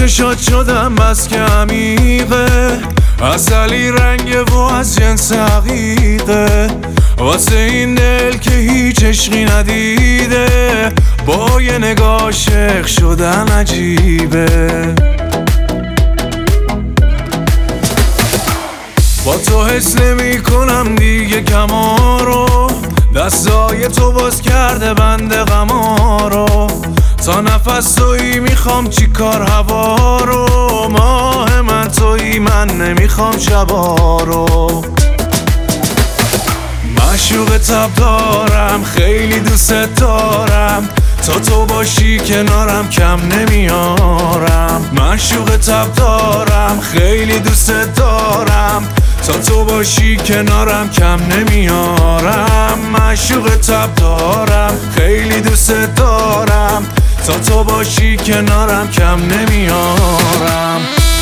چشات شدم بس که عمیقه، اصلی رنگه و از جنس عقیقه، واسه این دل که هیچ عشقی ندیده، با یه نگاه عاشق شدن عجیبه. با تو حس نمی کنم دیگه کما رو، دستای تو باز کرده بند غما رو، تا نفس تویی میخوام چی کار هوا رو، ماه من تویی من نمیخوام شبا رو. معشوق تب دارم خیلی دوست دارم، تا تو باشی کنارم کم نمیارم. معشوق تب دارم خیلی دوست دارم، تا تو باشی کنارم کم نمیارم. معشوق تب دارم خیلی دوست دارم، تا تو باشی کنارم کم نمیارم.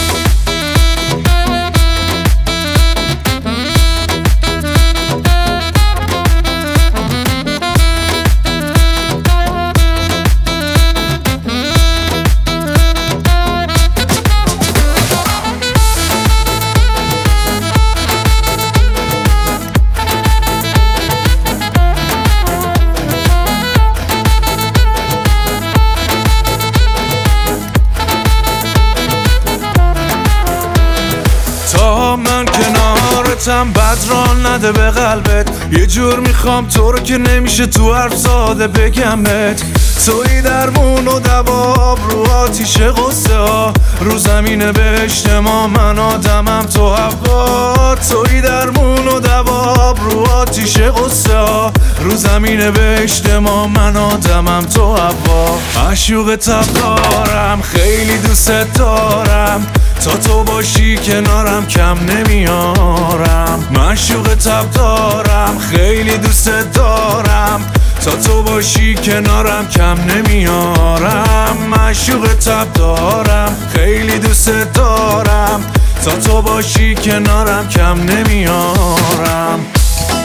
من کنارتم بد راه نده به قلبت، یه جور میخوام تو رو که نمیشه تو حرف ساده بگمت. توی درمون و دواب رو آتیش غصه ها، رو زمین بهشت ما من آدمم تو هوا. توی درمون و دواب رو آتیش غصه ها، رو زمین بهشت ما من آدمم تو هوا. معشوق تب دارم خیلی دوست دارم، تا تو باشی کنارم کم نمیارم. معشوق تب دارم خیلی دوست دارم، تا تو باشی کنارم کم نمیارم. معشوق تب دارم خیلی دوست دارم، تا تو باشی کنارم کم نمیارم.